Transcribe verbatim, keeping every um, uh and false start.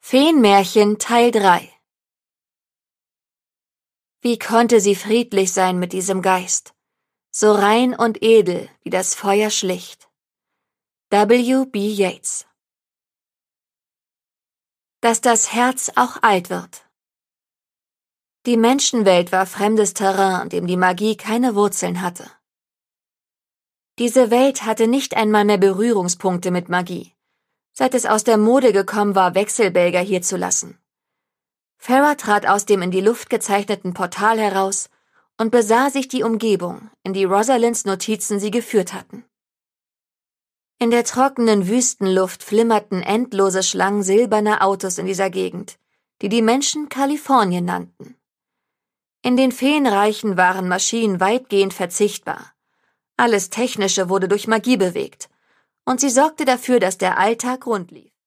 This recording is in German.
Feenmärchen Teil drei. Wie konnte sie friedlich sein mit diesem Geist, so rein und edel wie das Feuer schlicht? W B Yeats. Dass das Herz auch alt wird. Die Menschenwelt war fremdes Terrain, in dem die Magie keine Wurzeln hatte. Diese Welt hatte nicht einmal mehr Berührungspunkte mit Magie, seit es aus der Mode gekommen war, Wechselbälger hier zu lassen. Farah trat aus dem in die Luft gezeichneten Portal heraus und besah sich die Umgebung, in die Rosalinds Notizen sie geführt hatten. In der trockenen Wüstenluft flimmerten endlose Schlangen silberner Autos in dieser Gegend, die die Menschen Kalifornien nannten. In den Feenreichen waren Maschinen weitgehend verzichtbar. Alles Technische wurde durch Magie bewegt, und sie sorgte dafür, dass der Alltag rund lief.